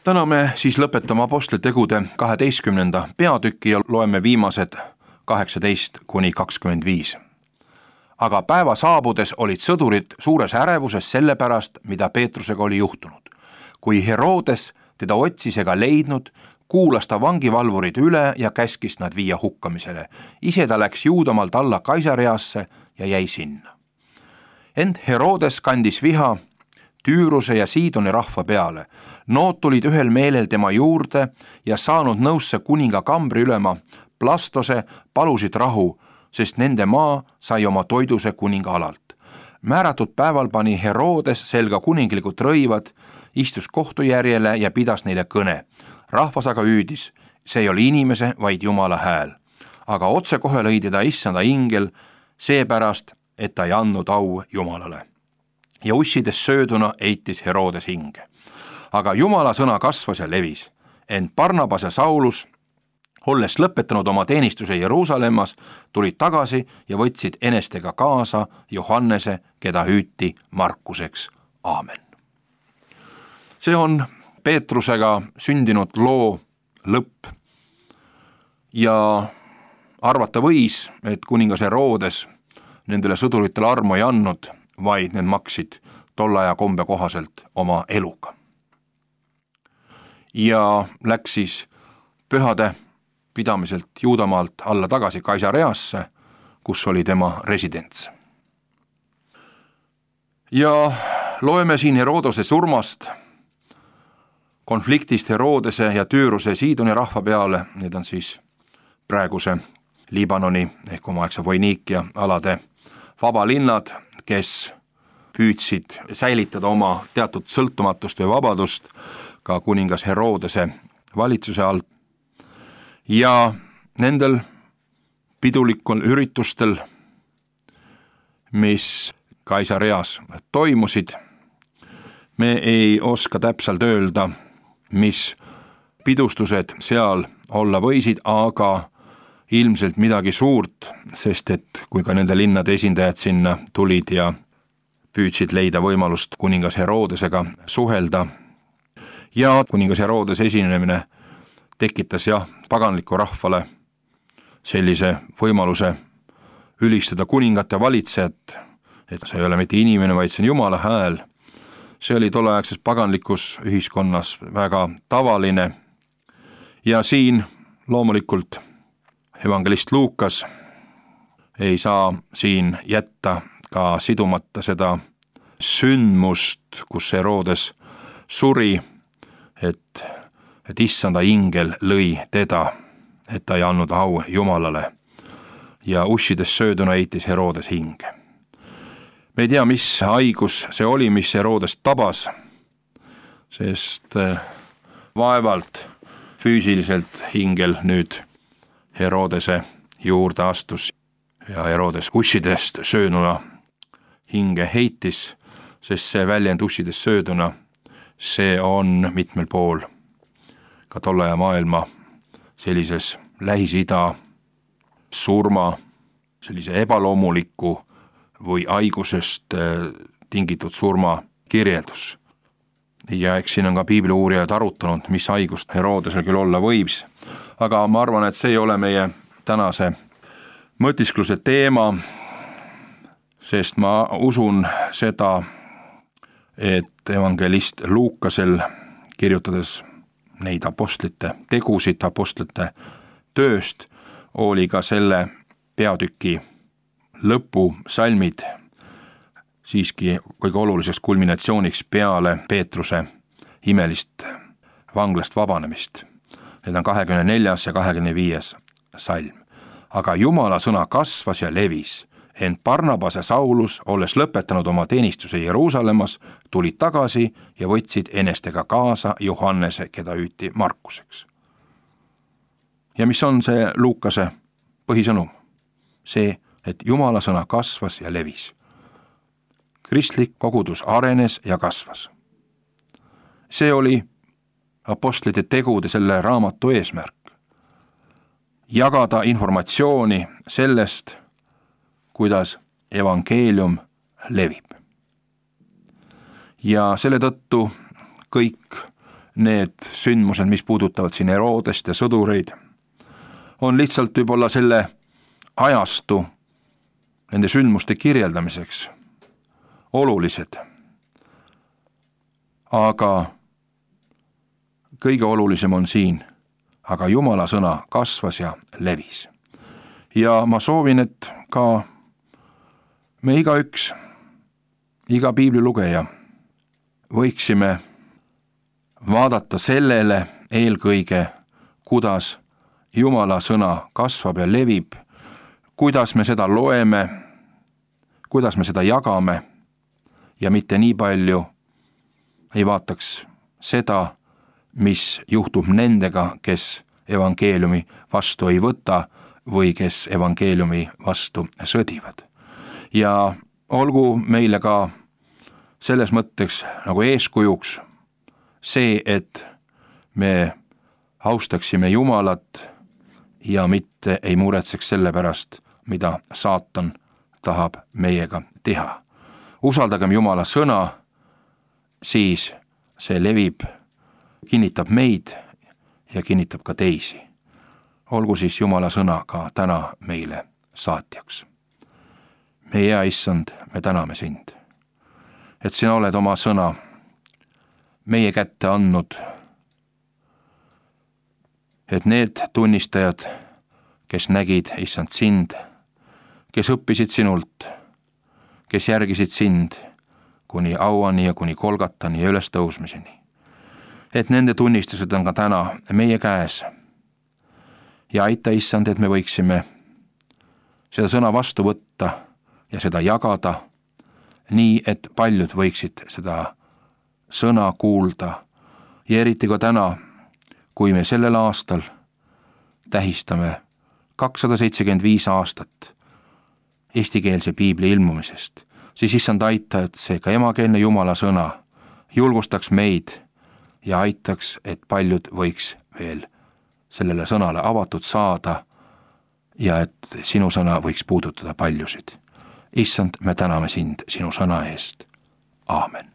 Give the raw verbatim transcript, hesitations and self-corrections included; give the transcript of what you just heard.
Täna me siis lõpetame Apostlitegude kaheteistkümnenda peatüki ja loeme viimased kaheksateist kuni kakskümmend viis. Aga päeva saabudes olid sõdurid suures ärevuses selle pärast, mida Peetrusega oli juhtunud. Kui Herodes teda otsis ega leidnud, kuulas ta vangivalvurid üle ja käskis nad viia hukkamisele. Ise ta läks Juudamaalt alla Kaisareasse ja jäi sinna. Ent Herodes kandis viha Tüüruse ja Siidoni rahva peale. Nood tulid ühel meelel tema juurde ja saanud nõusse kuninga kambriülema Plastose palusid rahu, sest nende maa sai oma toiduse kuninga alalt. Määratud päeval pani Herodes selga kuninglikud rõivad, istus kohtujärjele ja pidas neile kõne. Rahvas aga hüüdis, see ei ole inimese, vaid Jumala hääl. Aga otse kohe lõi teda issanda ingel, seepärast, et ta ei andnud au Jumalale. Ja ussides sööduna eitis Herodes hinge. Aga Jumala sõna kasvas ja levis, ent Barnabas ja Saulus, olles lõpetanud oma teenistuse Jeruusalemmas, tulid tagasi ja võtsid enestega kaasa Johannese, keda hüüti Markuseks. Aamen. See on Peetrusega sündinud loo lõpp ja arvata võis, et kuningas Herodes nendele sõduritele armu ei andnud, vaid need maksid tolle aja kombe kohaselt oma eluga. Ja läks siis pühade pidamiselt Juudamaalt alla tagasi Kaisareasse, kus oli tema residents. Ja loeme siin Herodose surmast, konfliktist Herodese ja Tüüruse Siidoni rahva peale, need on siis praeguse Liibanoni ehk omaaegse Foiniikia alade vabalinnad, kes püüdsid säilitada oma teatud sõltumatust või vabadust ka kuningas Herodese valitsuse alt. Ja nendel pidulikul üritustel, mis Kaisareas toimusid, me ei oska täpselt öelda, mis pidustused seal olla võisid, aga ilmselt midagi suurt, sest et kui ka nende linnade esindajad sinna tulid ja püüdsid leida võimalust kuningas Herodesega suhelda. Ja kuningas Herodes esinemine tekitas jah paganliku rahvale sellise võimaluse ülistada kuningat ja valitsejat, et see ei ole mitte inimene, vaid see on Jumala hääl. See oli tolleaegses paganlikus ühiskonnas väga tavaline ja siin loomulikult evangelist Luukas ei saa siin jätta ka sidumata seda sündmust, kus Herodes suri, et, et issanda ingel lõi teda, et ta ei andnud au Jumalale ja ussides sööduna eitis Herodes hinge. Me ei tea, mis haigus see oli, mis Herodes tabas, sest vaevalt füüsiliselt hingel nüüd Herodese juurde astus ja Herodes ussidest sööduna hinge heitis, sest see väljend ussides sööduna, see on mitmel pool ka tolle aja maailma sellises Lähis-Ida surma, sellise ebaloomuliku või haigusest tingitud surma kirjeldus. Ja eks siin on ka piibli uurijad arutanud, mis haigust Herodesel küll olla võibs, aga ma arvan, et see ei ole meie tänase mõtiskluse teema, sest ma usun seda, et evangelist Luukasel kirjutades neid apostlite tegusid, apostlite tööst, oli ka selle peatüki lõpusalmid siiski kõige oluliseks kulminatsiooniks peale Peetruse imelist vanglast vabanemist. Need on kahekümne neljas ja kahekümne viies salm. Aga Jumala sõna kasvas ja levis, ent Barnabas ja Saulus, olles lõpetanud oma teenistuse Jeruusalemmas, tulid tagasi ja võtsid enestega kaasa Johannese, keda hüüti Markuseks. Ja mis on see Luukase põhisõnum? See, et Jumala sõna kasvas ja levis. Kristlik kogudus arenes ja kasvas. See oli apostlite tegude selle raamatu eesmärk. Jagada informatsiooni sellest, kuidas evangeelium levib. Ja selle tõttu kõik need sündmused, mis puudutavad siin Herodest ja sõdureid, on lihtsalt võib-olla selle ajastu nende sündmuste kirjeldamiseks olulised. Aga kõige olulisem on siin, aga Jumala sõna kasvas ja levis. Ja ma soovin, et ka me igaüks, iga piibli lugeja võiksime vaadata sellele eelkõige, kuidas Jumala sõna kasvab ja levib, kuidas me seda loeme, kuidas me seda jagame ja mitte nii palju ei vaataks seda, mis juhtub nendega, kes evangeeliumi vastu ei võta või kes evangeeliumi vastu sõdivad. Ja olgu meile ka selles mõtteks nagu eeskujuks see, et me austaksime Jumalat ja mitte ei muretseks selle pärast, mida saatan tahab meiega teha. Usaldagem Jumala sõna, siis see levib, kinnitab meid ja kinnitab ka teisi. Olgu siis Jumala sõna ka täna meile saatjaks. Meie hea Issand, me täname sind, et sina oled oma sõna meie kätte andnud, et need tunnistajad, kes nägid, Issand, sind, kes õppisid sinult, kes järgisid sind kuni auani ja kuni Kolgatani ja ülestõusmiseni, et nende tunnistused on ka täna meie käes. Ja aita, Issand, et me võiksime seda sõna vastu võtta ja seda jagada, nii et paljud võiksid seda sõna kuulda ja eriti ka täna, kui me sellel aastal tähistame kakssada seitsekümmend viis aastat eestikeelse piibli ilmumisest, siis Issand, aita, et see ka emakeelne Jumala sõna julgustaks meid ja aitaks, et paljud võiks veel sellele sõnale avatud saada ja et sinu sõna võiks puudutada paljusid. Issand, me täname sind sinu sõna eest. Aamen.